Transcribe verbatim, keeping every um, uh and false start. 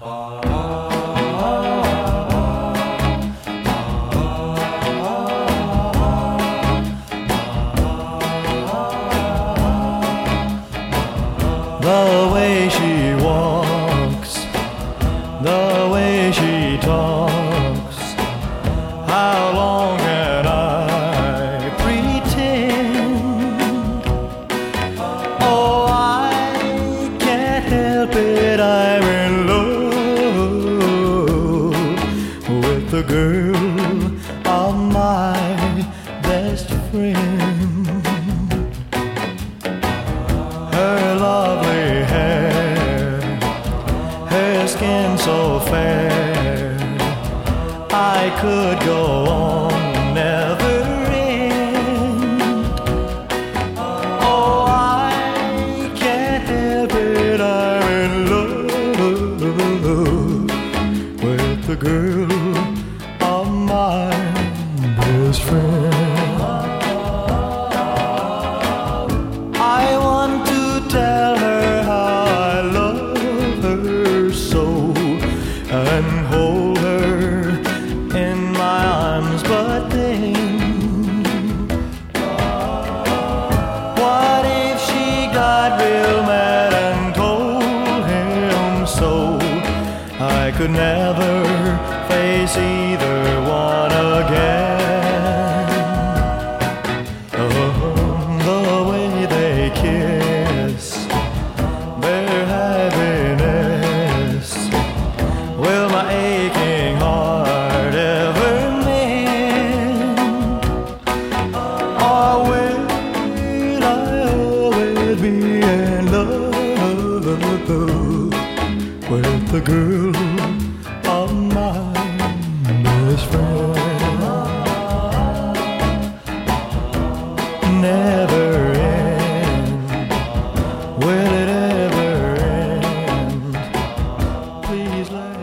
The way she walks, the way she talks, how long can I pretend? Oh, I can't help it, I'm in love with the girl of my best friend. Her lovely hair, her skin so fair, I could go on, never end. Oh, I can't help it, I'm in love with the girl of my best friend. I want to tell her how I love her so, and hold her in my arms, but then what if she got real mad and told him so? I could never face either one again. Kiss their happiness, will my aching heart ever mend? Or will I always be in love with the girl of my best friend? Never will it ever end? Please let